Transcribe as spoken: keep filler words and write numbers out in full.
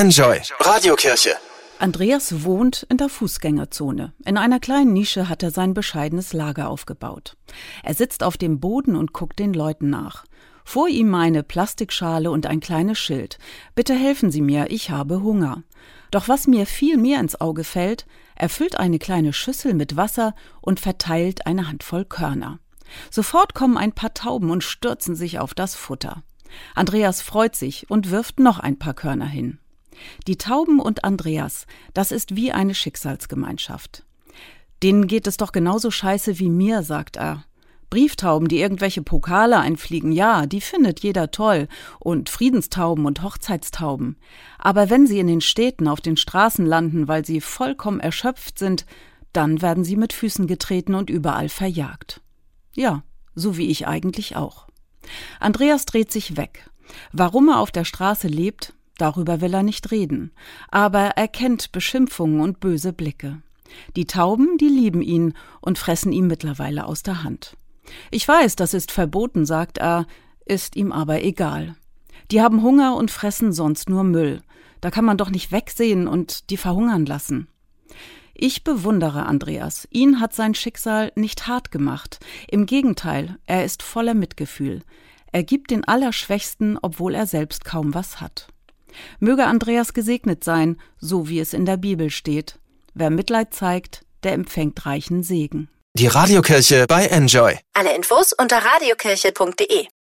Enjoy Radiokirche. Andreas wohnt in der Fußgängerzone. In einer kleinen Nische hat er sein bescheidenes Lager aufgebaut. Er sitzt auf dem Boden und guckt den Leuten nach. Vor ihm eine Plastikschale und ein kleines Schild. Bitte helfen Sie mir, ich habe Hunger. Doch was mir viel mehr ins Auge fällt, er füllt eine kleine Schüssel mit Wasser und verteilt eine Handvoll Körner. Sofort kommen ein paar Tauben und stürzen sich auf das Futter. Andreas freut sich und wirft noch ein paar Körner hin. Die Tauben und Andreas, das ist wie eine Schicksalsgemeinschaft. Denen geht es doch genauso scheiße wie mir, sagt er. Brieftauben, die irgendwelche Pokale einfliegen, ja, die findet jeder toll. Und Friedenstauben und Hochzeitstauben. Aber wenn sie in den Städten auf den Straßen landen, weil sie vollkommen erschöpft sind, dann werden sie mit Füßen getreten und überall verjagt. Ja, so wie ich eigentlich auch. Andreas dreht sich weg. Warum er auf der Straße lebt, darüber will er nicht reden. Aber er kennt Beschimpfungen und böse Blicke. Die Tauben, die lieben ihn und fressen ihm mittlerweile aus der Hand. Ich weiß, das ist verboten, sagt er, ist ihm aber egal. Die haben Hunger und fressen sonst nur Müll. Da kann man doch nicht wegsehen und die verhungern lassen. Ich bewundere Andreas. Ihn hat sein Schicksal nicht hart gemacht. Im Gegenteil, er ist voller Mitgefühl. Er gibt den Allerschwächsten, obwohl er selbst kaum was hat. Möge Andreas gesegnet sein, so wie es in der Bibel steht. Wer Mitleid zeigt, der empfängt reichen Segen. Die Radiokirche bei Enjoy. Alle Infos unter radiokirche punkt de.